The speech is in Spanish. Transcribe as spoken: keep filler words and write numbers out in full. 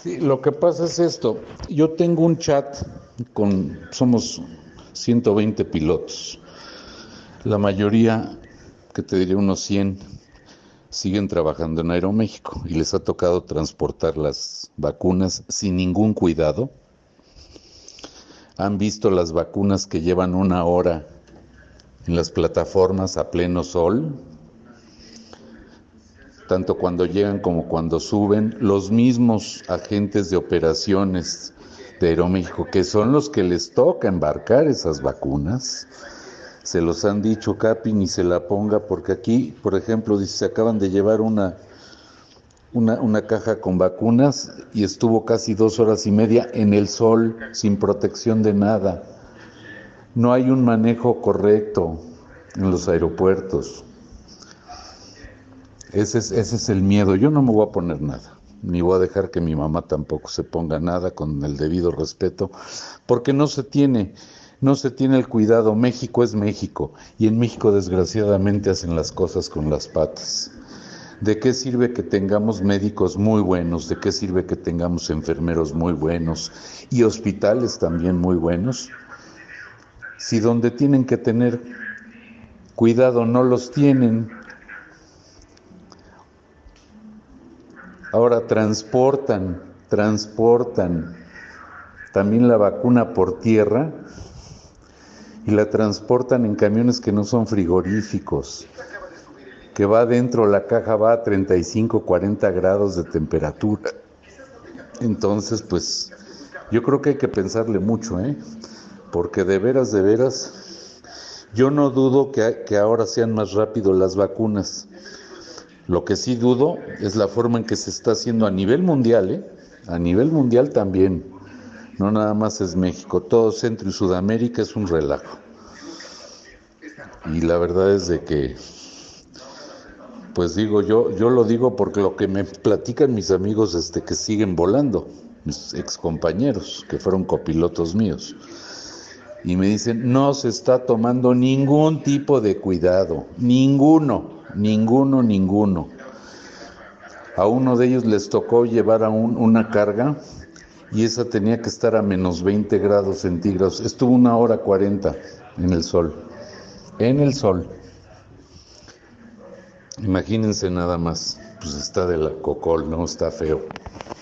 Sí, lo que pasa es esto. Yo tengo un chat con, somos ciento veinte pilotos. La mayoría, que te diré unos cien, siguen trabajando en Aeroméxico y les ha tocado transportar las vacunas sin ningún cuidado. Han visto las vacunas que llevan una hora en las plataformas a pleno sol, tanto cuando llegan como cuando suben. Los mismos agentes de operaciones de Aeroméxico, que son los que les toca embarcar esas vacunas, se los han dicho: Capi, ni se la ponga, porque aquí, por ejemplo, dice, se acaban de llevar una, una, una caja con vacunas y estuvo casi dos horas y media en el sol, sin protección de nada. No hay un manejo correcto en los aeropuertos. Ese es, ese es el miedo. Yo no me voy a poner nada, ni voy a dejar que mi mamá tampoco se ponga nada, con el debido respeto, porque no se tiene, no se tiene el cuidado. México es México, y en México desgraciadamente hacen las cosas con las patas. ¿De qué sirve que tengamos médicos muy buenos? ¿De qué sirve que tengamos enfermeros muy buenos y hospitales también muy buenos, si donde tienen que tener cuidado no los tienen? Ahora transportan, transportan también la vacuna por tierra y la transportan en camiones que no son frigoríficos, que va adentro, la caja va a treinta y cinco, cuarenta grados de temperatura. Entonces, pues, yo creo que hay que pensarle mucho, ¿eh? Porque de veras, de veras, yo no dudo que, que ahora sean más rápido las vacunas. Lo que sí dudo es la forma en que se está haciendo a nivel mundial, ¿eh? A nivel mundial también. No nada más es México, todo Centro y Sudamérica es un relajo. Y la verdad es de que, pues digo, yo, yo lo digo porque lo que me platican mis amigos, este, que siguen volando, mis ex compañeros, que fueron copilotos míos, y me dicen, no se está tomando ningún tipo de cuidado, ninguno, ninguno, ninguno. A uno de ellos les tocó llevar a un, una carga, y esa tenía que estar a menos veinte grados centígrados. Estuvo una hora cuarenta en el sol, en el sol. Imagínense nada más, pues está de la cocol, ¿no? Está feo.